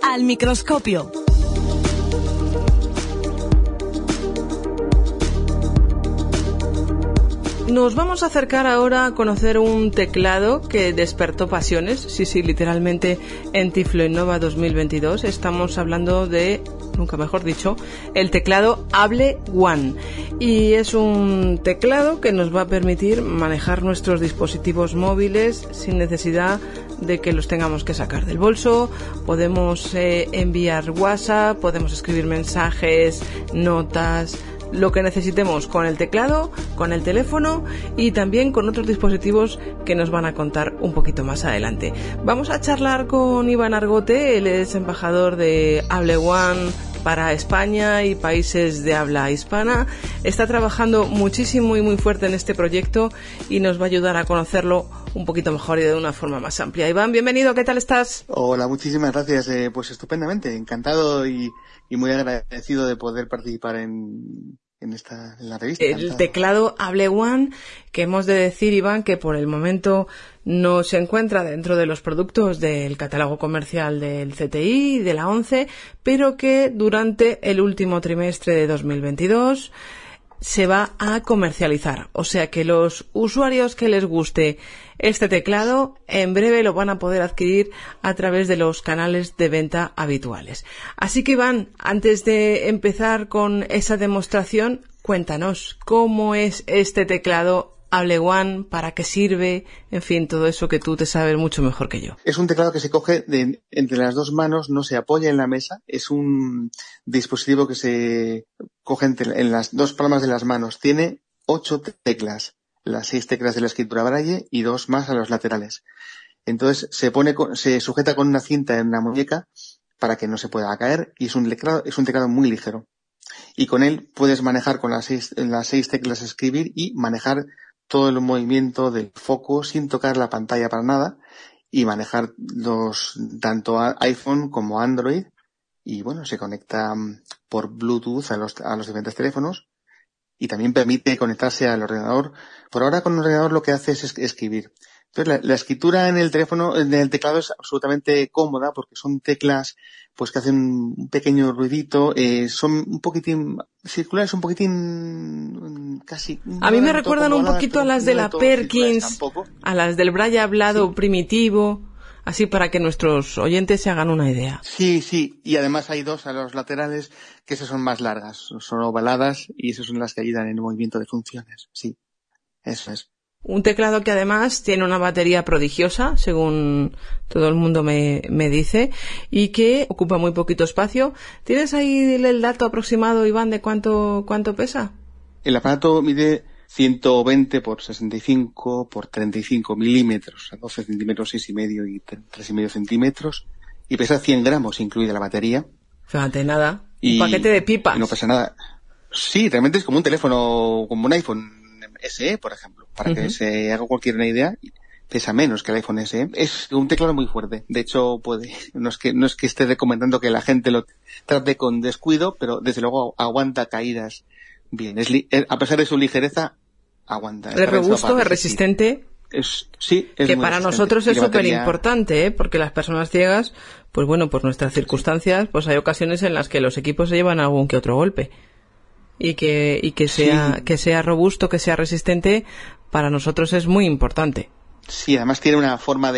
Al microscopio. Nos vamos a acercar ahora a conocer un teclado que despertó pasiones, sí, literalmente en Tiflo Innova 2022. Estamos hablando de, nunca mejor dicho, el teclado Able One. Y es un teclado que nos va a permitir manejar nuestros dispositivos móviles sin necesidad de que los tengamos que sacar del bolso. Podemos enviar WhatsApp, podemos escribir mensajes, notas, lo que necesitemos con el teclado, con el teléfono y también con otros dispositivos que nos van a contar un poquito más adelante. Vamos a charlar con Iván Argote, él es embajador de Able One para España y países de habla hispana. Está trabajando muchísimo y muy fuerte en este proyecto y nos va a ayudar a conocerlo un poquito mejor y de una forma más amplia. Iván, bienvenido, ¿qué tal estás? Hola, muchísimas gracias. Pues estupendamente, encantado y muy agradecido de poder participar en la revista. El teclado Able One, que hemos de decir, Iván, que por el momento no se encuentra dentro de los productos del catálogo comercial del CTI y de la ONCE, pero que durante el último trimestre de 2022 se va a comercializar. O sea que los usuarios que les guste este teclado en breve lo van a poder adquirir a través de los canales de venta habituales. Así que, Iván, antes de empezar con esa demostración, cuéntanos cómo es este teclado Able One, para qué sirve, en fin, todo eso que tú te sabes mucho mejor que yo. Es un teclado que se coge entre las dos manos, no se apoya en la mesa, es un dispositivo que se coge en las dos palmas de las manos. Tiene 8 teclas, las 6 teclas de la escritura Braille y 2 más a los laterales. Entonces se sujeta con una cinta en la muñeca para que no se pueda caer y es un teclado muy ligero. Y con él puedes manejar con las 6 teclas escribir y manejar todo el movimiento del foco sin tocar la pantalla para nada y manejar tanto iPhone como Android y bueno, se conecta por Bluetooth a los diferentes teléfonos y también permite conectarse al ordenador. Por ahora con el ordenador lo que hace es escribir. Entonces la escritura en el teclado es absolutamente cómoda porque son teclas pues que hacen un pequeño ruidito, son un poquitín circulares, un poquitín casi... A mí me recuerdan un poquito a las de la Perkins, a las del Braille hablado primitivo, así para que nuestros oyentes se hagan una idea. Sí, y además hay 2 a los laterales que esas son más largas, son ovaladas y esas son las que ayudan en el movimiento de funciones, sí, eso es. Un teclado que además tiene una batería prodigiosa, según todo el mundo me dice, y que ocupa muy poquito espacio. ¿Tienes ahí el dato aproximado, Iván, de cuánto pesa? El aparato mide 120 por 65 por 35 milímetros, a 12 centímetros 6,5 y 3,5 centímetros, y pesa 100 gramos, incluida la batería. Fíjate, nada. Un paquete de pipas. No pesa nada. Sí, realmente es como un teléfono, como un iPhone SE, por ejemplo, para que se haga cualquier idea, pesa menos que el iPhone SE. Es un teclado muy fuerte. De hecho, no es que esté recomendando que la gente lo trate con descuido, pero desde luego aguanta caídas bien. A pesar de su ligereza, aguanta. Es robusto, es resistente. Sí, es que muy para resistente. nosotros es súper importante, porque las personas ciegas, pues bueno, por nuestras circunstancias, pues hay ocasiones en las que los equipos se llevan algún que otro golpe. Y que sea robusto, que sea resistente, para nosotros es muy importante. Sí, además tiene una forma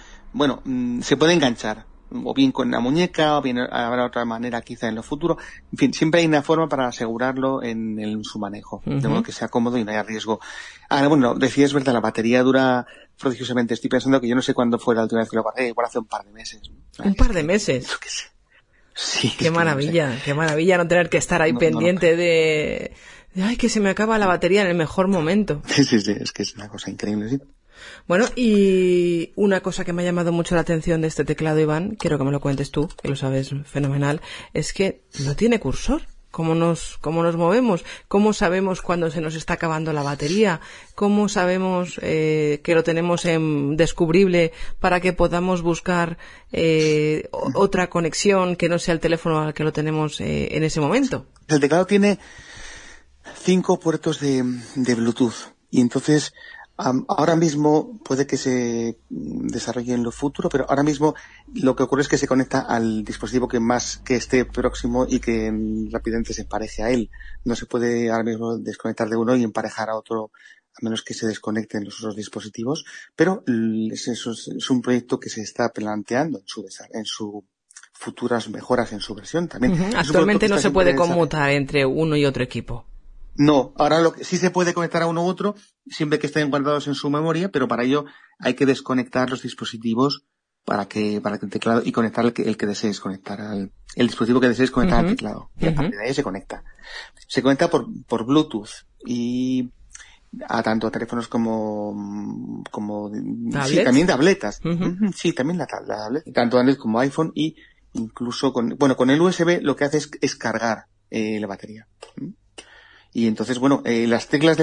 se puede enganchar, o bien con la muñeca, o bien habrá otra manera quizá en lo futuro. En fin, siempre hay una forma para asegurarlo en su manejo, de modo que sea cómodo y no haya riesgo. Ahora, bueno, decía, es verdad, la batería dura prodigiosamente. Estoy pensando que yo no sé cuándo fue la última vez que lo guardé, igual hace un par de meses. ¿Un par de meses? Yo qué sé. Sí, qué maravilla, qué maravilla no tener que estar ahí pendiente de ay, que se me acaba la batería en el mejor momento. Sí, es que es una cosa increíble, sí. Bueno, y una cosa que me ha llamado mucho la atención de este teclado, Iván, quiero que me lo cuentes tú, que lo sabes fenomenal, es que no tiene cursor. ¿Cómo nos movemos? ¿Cómo sabemos cuando se nos está acabando la batería? ¿Cómo sabemos que lo tenemos en descubrible para que podamos buscar otra conexión que no sea el teléfono al que lo tenemos en ese momento? El teclado tiene 5 puertos de Bluetooth y entonces Ahora mismo puede que se desarrolle en lo futuro, pero ahora mismo lo que ocurre es que se conecta al dispositivo que esté próximo y que rápidamente se empareje a él. No se puede ahora mismo desconectar de uno y emparejar a otro, a menos que se desconecten los otros dispositivos, pero es un proyecto que se está planteando en su futuras mejoras en su versión también. Actualmente no se puede conmutar entre uno y otro equipo. No, ahora sí se puede conectar a uno u otro, siempre que estén guardados en su memoria, pero para ello hay que desconectar los dispositivos para que el teclado y conectar el que desees conectar el dispositivo que desees conectar al teclado. Y a partir de ahí se conecta. Se conecta por Bluetooth y tanto a teléfonos como sí, también tabletas. Sí, también la tableta. Tanto Android como iPhone y incluso con el USB lo que hace es cargar la batería. Y entonces, las teclas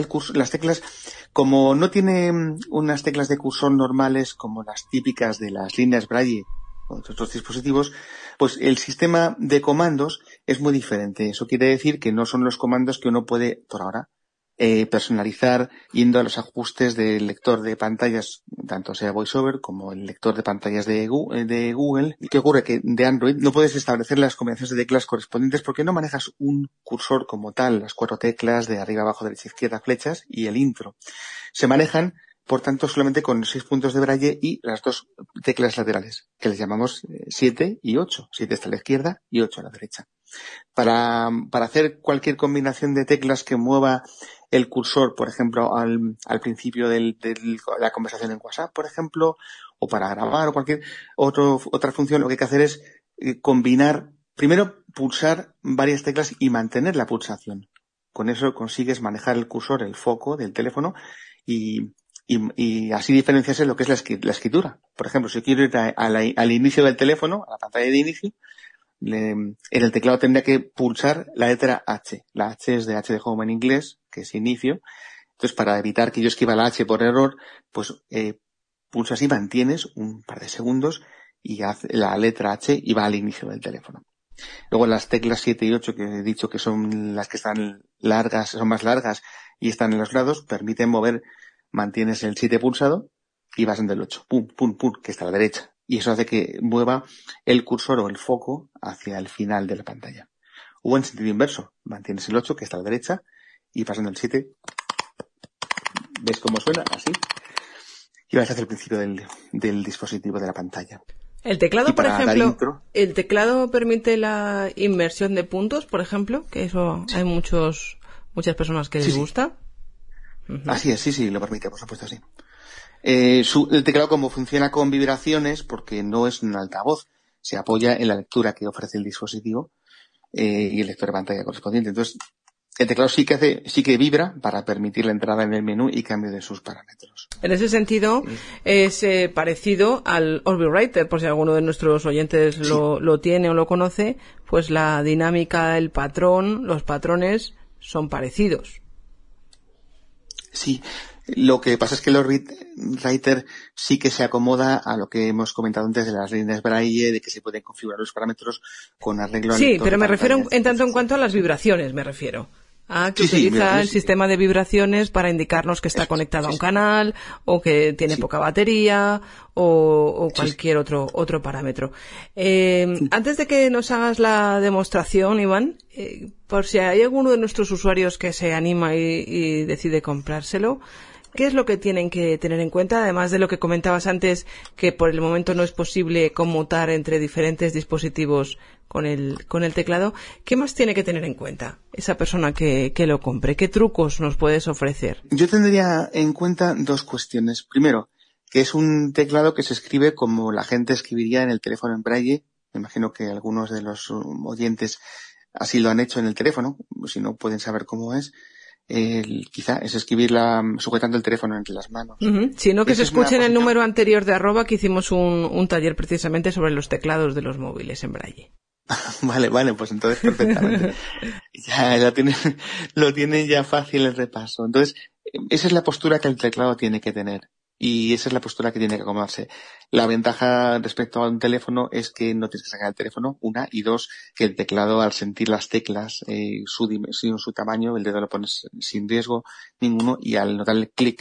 como no tiene unas teclas de cursor normales como las típicas de las líneas Braille o de otros dispositivos, pues el sistema de comandos es muy diferente. Eso quiere decir que no son los comandos que uno puede, por ahora, personalizar yendo a los ajustes del lector de pantallas, tanto sea VoiceOver como el lector de pantallas de Google. ¿Qué ocurre? Que de Android no puedes establecer las combinaciones de teclas correspondientes porque no manejas un cursor como tal, las 4 teclas de arriba, abajo, derecha, izquierda, flechas y el intro. Se manejan, por tanto, solamente con 6 puntos de braille y las 2 teclas laterales, que les llamamos 7 y 8. 7 está a la izquierda y 8 a la derecha. Para hacer cualquier combinación de teclas que mueva el cursor, por ejemplo, al principio de la conversación en WhatsApp, por ejemplo, o para grabar o cualquier otra función, lo que hay que hacer es combinar, primero pulsar varias teclas y mantener la pulsación. Con eso consigues manejar el cursor, el foco del teléfono y así diferenciarse lo que es la escritura. Por ejemplo, si quiero ir al inicio del teléfono, a la pantalla de inicio, en el teclado tendría que pulsar la letra H. La H es de H de home en inglés, que es inicio. Entonces, para evitar que yo escriba la H por error, pues pulsas y mantienes un par de segundos y hace la letra H y va al inicio del teléfono. Luego las teclas 7 y 8, que he dicho que son las que están largas, son más largas y están en los lados, permiten mover, mantienes el 7 pulsado y vas en el 8. Pum, pum, pum, que está a la derecha. Y eso hace que mueva el cursor o el foco hacia el final de la pantalla. O en sentido inverso, mantienes el 8, que está a la derecha, y pasando el 7, ¿ves cómo suena? Así. Y vas hacia el principio del dispositivo de la pantalla. El teclado, por ejemplo, ¿el teclado permite la inmersión de puntos, por ejemplo? Que eso hay muchas personas que les gusta. Así es, sí, lo permite, por supuesto, sí. El teclado, como funciona con vibraciones, porque no es un altavoz, se apoya en la lectura que ofrece el dispositivo y el lector de pantalla correspondiente. Entonces, el teclado sí que vibra para permitir la entrada en el menú y cambio de sus parámetros. En ese sentido, es parecido al Orbi Writer, por si alguno de nuestros oyentes lo tiene o lo conoce, pues la dinámica, el patrón, los patrones son parecidos. Sí. Lo que pasa es que el Orbi Writer sí que se acomoda a lo que hemos comentado antes de las líneas Braille, de que se pueden configurar los parámetros con arreglo al Sí, lector pero me refiero en tanto en sí. cuanto a las vibraciones, me refiero. Que utiliza el sistema de vibraciones para indicarnos que está conectado a un canal, o que tiene poca batería, o cualquier otro parámetro. Antes de que nos hagas la demostración, Iván, por si hay alguno de nuestros usuarios que se anima y decide comprárselo, ¿qué es lo que tienen que tener en cuenta? Además de lo que comentabas antes, que por el momento no es posible conmutar entre diferentes dispositivos con el teclado, ¿qué más tiene que tener en cuenta esa persona que lo compre? ¿Qué trucos nos puedes ofrecer? Yo tendría en cuenta 2 cuestiones. Primero, que es un teclado que se escribe como la gente escribiría en el teléfono en braille. Me imagino que algunos de los oyentes así lo han hecho en el teléfono, si no pueden saber cómo es. Quizá es escribirla sujetando el teléfono entre las manos. Si no, que se escuche en el número anterior de @, que hicimos un taller precisamente sobre los teclados de los móviles en braille. Vale, pues entonces perfectamente. Ya lo tienen ya fácil el repaso. Entonces, esa es la postura que el teclado tiene que tener. Y esa es la postura que tiene que acomodarse. La ventaja respecto a un teléfono es que no tienes que sacar el teléfono, 1, y 2, que el teclado, al sentir las teclas, su dimensión, su tamaño, el dedo lo pones sin riesgo ninguno, y al notar el clic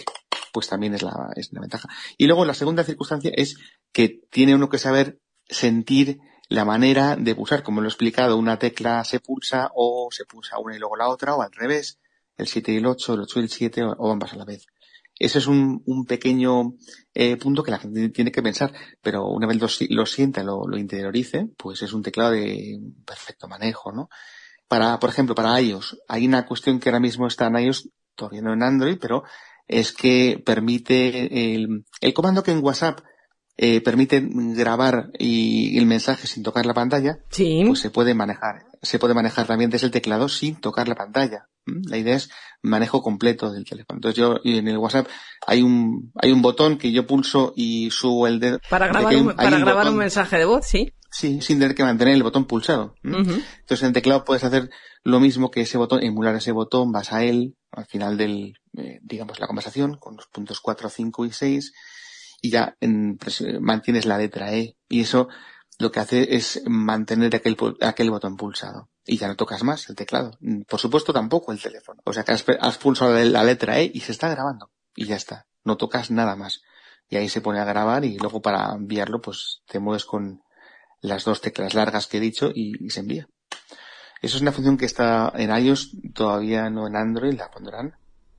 pues también es una ventaja. Y luego la segunda circunstancia es que tiene uno que saber sentir la manera de pulsar, como lo he explicado, una tecla se pulsa o se pulsa una y luego la otra, o al revés, el 7 y el 8, el 8 y el 7, o ambas a la vez. Ese es un pequeño punto que la gente tiene que pensar, pero una vez lo sienta, lo interiorice, pues es un teclado de perfecto manejo, ¿no? Por ejemplo, para iOS, hay una cuestión que ahora mismo está en iOS, todavía no en Android, pero es que permite el comando que en WhatsApp permite grabar y el mensaje sin tocar la pantalla, sí, pues se puede manejar también desde el teclado sin tocar la pantalla. La idea es manejo completo del teléfono. Entonces yo en el WhatsApp hay un botón que yo pulso y subo el dedo. Para grabar un mensaje de voz, sí. Sí, sin tener que mantener el botón pulsado. Uh-huh. Entonces en el teclado puedes hacer lo mismo que ese botón, emular ese botón, vas a él al final del, digamos, la conversación con los puntos 4, 5 y 6 y ya mantienes la letra E. Y eso lo que hace es mantener aquel botón pulsado. Y ya no tocas más el teclado. Por supuesto tampoco el teléfono. O sea que has pulsado la letra E y se está grabando. Y ya está. No tocas nada más. Y ahí se pone a grabar y luego para enviarlo pues te mueves con las dos teclas largas que he dicho y se envía. Eso es una función que está en iOS, todavía no en Android, la pondrán.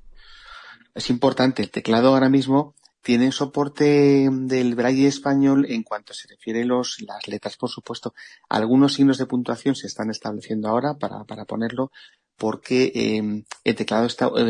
Es importante, el teclado ahora mismo tiene soporte del braille español en cuanto se refiere las letras, por supuesto. Algunos signos de puntuación se están estableciendo ahora para ponerlo, porque el teclado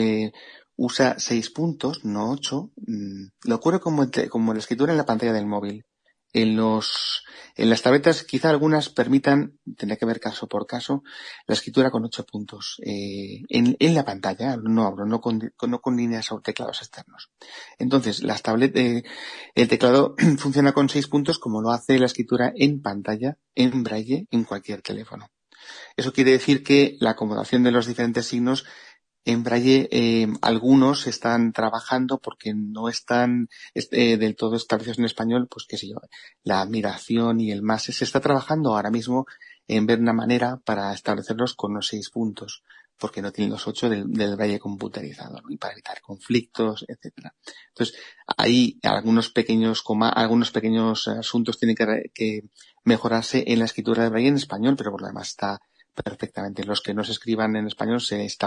usa 6 puntos, no 8. Lo ocurre como la escritura en la pantalla del móvil. En las tabletas quizá algunas permitan, tendrá que ver caso por caso, la escritura con 8 puntos en la pantalla, no con líneas o teclados externos. Entonces, el teclado funciona con 6 puntos como lo hace la escritura en pantalla, en braille, en cualquier teléfono. Eso quiere decir que la acomodación de los diferentes signos en braille, algunos están trabajando porque no están del todo establecidos en español, pues qué sé yo, la admiración y el más. Se está trabajando ahora mismo en ver una manera para establecerlos con los 6 puntos, porque no tienen los 8 del braille computerizado, ¿no? Y para evitar conflictos, etcétera. Entonces, ahí algunos pequeños asuntos tienen que mejorarse en la escritura de braille en español, pero por lo demás está perfectamente. Los que no se escriban en español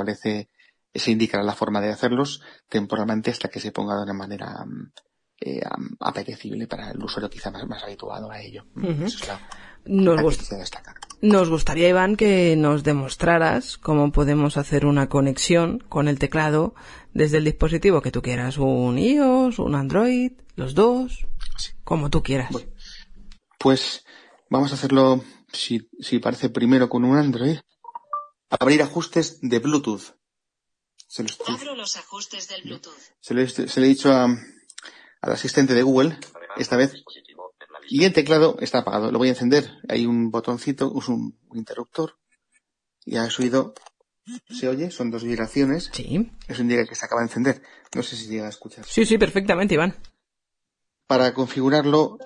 se indicará la forma de hacerlos temporalmente hasta que se ponga de una manera apetecible para el usuario quizá más habituado a ello. Uh-huh. Eso es la que destacar. Nos gustaría, Iván, que nos demostraras cómo podemos hacer una conexión con el teclado desde el dispositivo que tú quieras, un iOS, un Android, los dos, sí, como tú quieras. Bueno, pues vamos a hacerlo, si parece, primero con un Android. Abrir ajustes de Bluetooth. Abro los ajustes del Bluetooth. Se lo he dicho al asistente de Google esta vez. Y el teclado está apagado. Lo voy a encender. Hay un botoncito, un interruptor. Y has oído, se oye, son 2 vibraciones. Sí. Eso indica que se acaba de encender. No sé si llega a escuchar. Sí, perfectamente, Iván. Para configurarlo,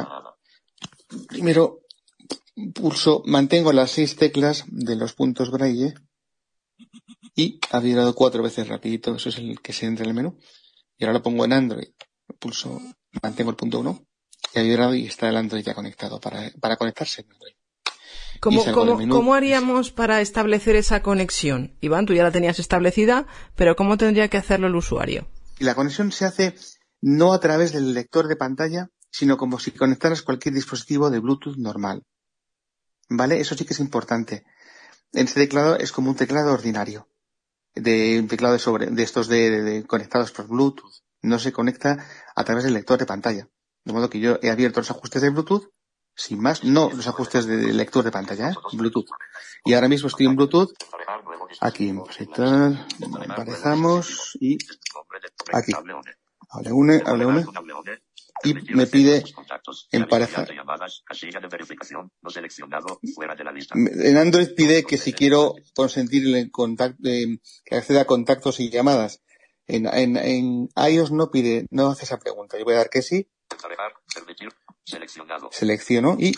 primero mantengo las 6 teclas de los puntos braille. Y ha vibrado 4 veces rapidito, eso es el que se entra en el menú. Y ahora lo pongo en Android. Mantengo el punto 1, y ha vibrado y está el Android ya conectado para conectarse en Android. ¿Cómo haríamos para establecer esa conexión? Iván, tú ya la tenías establecida, pero ¿cómo tendría que hacerlo el usuario? Y la conexión se hace no a través del lector de pantalla, sino como si conectaras cualquier dispositivo de Bluetooth normal. ¿Vale? Eso sí que es importante. Este teclado es como un teclado ordinario. Un teclado de estos conectados por Bluetooth. No se conecta a través del lector de pantalla. De modo que yo he abierto los ajustes de Bluetooth, sin más, no los ajustes de lector de pantalla, Bluetooth. Y ahora mismo estoy en Bluetooth. Aquí, emparejamos y aquí. Hable une. Y me pide emparejar. En Android pide que si quiero consentir que acceda a contactos y llamadas. En iOS no hace esa pregunta. Yo voy a dar que sí. Selecciono y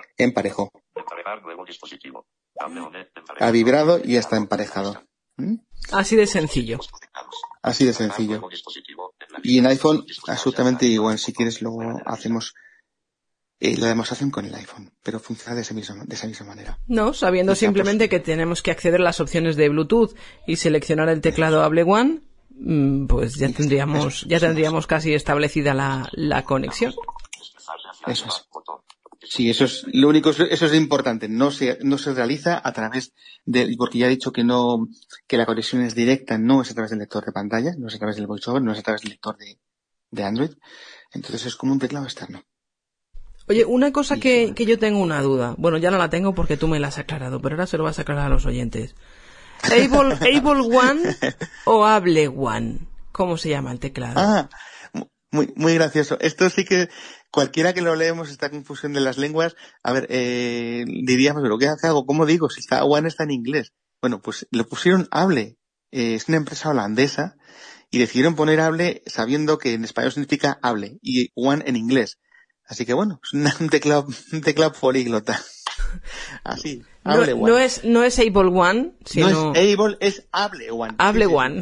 emparejo. Ha vibrado y ya está emparejado. Así de sencillo. Así de sencillo. Y en iPhone, absolutamente igual. Si quieres, luego hacemos la demostración con el iPhone, pero funciona de esa misma manera. No, sabiendo simplemente que tenemos que acceder a las opciones de Bluetooth y seleccionar el teclado Hable One, pues ya tendríamos casi establecida la conexión. Eso es. Sí, eso es lo único, eso es importante. No se realiza a través porque ya he dicho que la conexión es directa, no es a través del lector de pantalla, no es a través del VoiceOver, no es a través del lector de Android. Entonces es como un teclado externo. Oye, una cosa que yo tengo una duda. Bueno, ya no la tengo porque tú me la has aclarado, pero ahora se lo vas a aclarar a los oyentes. ¿Able One o Hable One? ¿Cómo se llama el teclado? Muy, muy gracioso. Esto sí que cualquiera que lo leemos, esta confusión de las lenguas, a ver, diríamos, ¿pero qué hago? ¿Cómo digo? Si One está en inglés. Bueno, pues le pusieron Hable. Es una empresa holandesa y decidieron poner Hable sabiendo que en español significa hable y One en inglés. Así que bueno, es un teclado políglota. Así, Hable One. No es Able One, sino... No es Able, es Hable One. Hable One.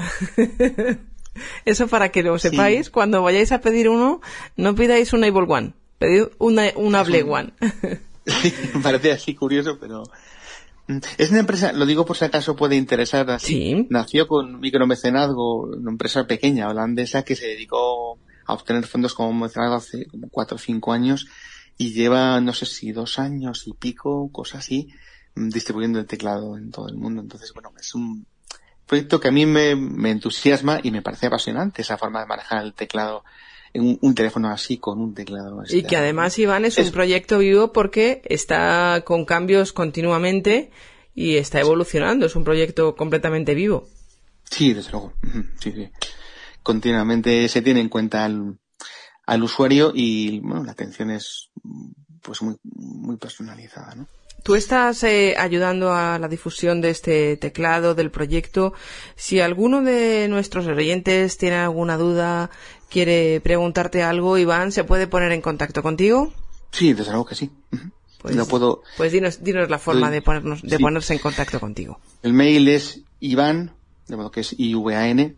Eso para que lo sepáis, cuando vayáis a pedir uno, no pidáis un Able One, pedid un Hable One. Sí, me parece así curioso, pero... Es una empresa, lo digo por si acaso puede interesar, así. Sí. Nació con micromecenazgo, una empresa pequeña holandesa que se dedicó a obtener fondos como mecenazgo hace como 4 o 5 años y lleva, no sé si 2 años y pico, cosas así, distribuyendo el teclado en todo el mundo. Entonces, bueno, es un proyecto que a mí me entusiasma y me parece apasionante esa forma de manejar el teclado en un teléfono así con un teclado. Y que además, Iván, es un proyecto vivo porque está con cambios continuamente y está evolucionando. Es un proyecto completamente vivo. Sí, desde luego. Sí. Continuamente se tiene en cuenta al usuario y, bueno, la atención es pues muy, muy personalizada, ¿no? Tú estás ayudando a la difusión de este teclado, del proyecto. Si alguno de nuestros oyentes tiene alguna duda, quiere preguntarte algo, Iván, ¿se puede poner en contacto contigo? Sí, desde luego que sí. Pues dinos la forma de ponerse en contacto contigo. El mail es Iván, de modo que es IVAN,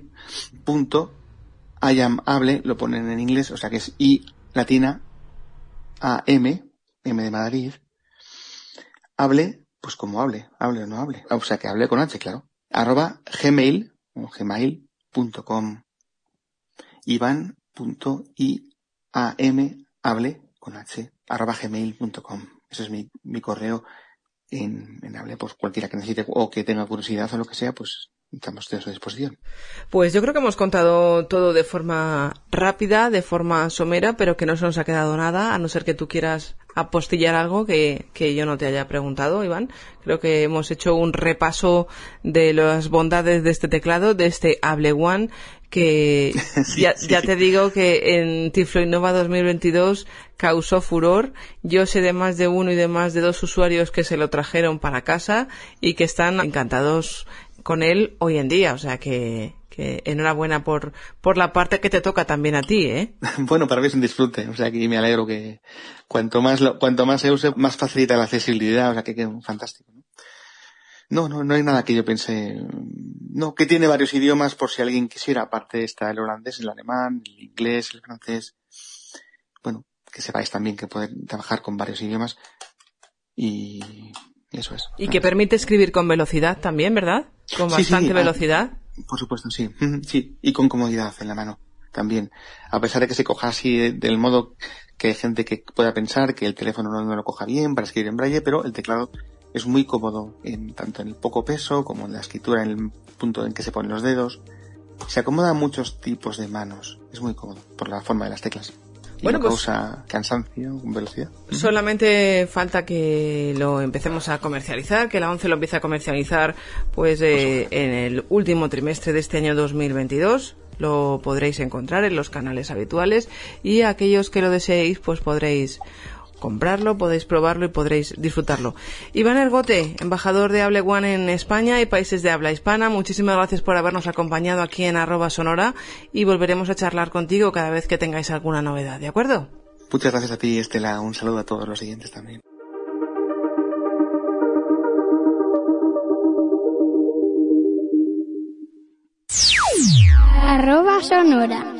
@IamHable, lo ponen en inglés, o sea que es I latina, AM, M de Madrid, hable, pues como hable o no hable. O sea, que hable con H, claro. @gmail.com. Ivan.iamhable con H, @gmail.com. Ese es mi correo en Hable, por cualquiera que necesite o que tenga curiosidad o lo que sea, pues estamos a su disposición. Pues yo creo que hemos contado todo de forma rápida, de forma somera, pero que no se nos ha quedado nada, a no ser que tú quieras apostillar algo que yo no te haya preguntado, Iván. Creo que hemos hecho un repaso de las bondades de este teclado, de este Hable One, que ya te digo que en Tiflo Innova 2022 causó furor. Yo sé de más de uno y de más de 2 usuarios que se lo trajeron para casa y que están encantados con él hoy en día, o sea que enhorabuena por la parte que te toca también a ti, ¿eh? Bueno, para mí es un disfrute, o sea que me alegro que cuanto más se use, más facilita la accesibilidad, o sea que fantástico, ¿no? No hay nada que yo pense, no, que tiene varios idiomas por si alguien quisiera, aparte está el holandés, el alemán, el inglés, el francés, bueno, que sepáis también que pueden trabajar con varios idiomas y eso es. Y que permite escribir con velocidad también, ¿verdad? Con bastante velocidad. Por supuesto, sí. Sí, y con comodidad en la mano también. A pesar de que se coja así del modo que hay gente que pueda pensar que el teléfono no lo coja bien para escribir en braille, pero el teclado es muy cómodo tanto en el poco peso como en la escritura, en el punto en que se ponen los dedos. Se acomoda a muchos tipos de manos. Es muy cómodo por la forma de las teclas. Y bueno, no causa cansancio con velocidad. Solamente falta que lo empecemos a comercializar, que la ONCE lo empiece a comercializar pues en el último trimestre de este año 2022. Lo podréis encontrar en los canales habituales y aquellos que lo deseéis pues podréis comprarlo, podéis probarlo y podréis disfrutarlo. Iván Ergote, embajador de Hable One en España y países de habla hispana, muchísimas gracias por habernos acompañado aquí en @sonora y volveremos a charlar contigo cada vez que tengáis alguna novedad, ¿de acuerdo? Muchas gracias a ti, Estela. Un saludo a todos los siguientes también. sonora.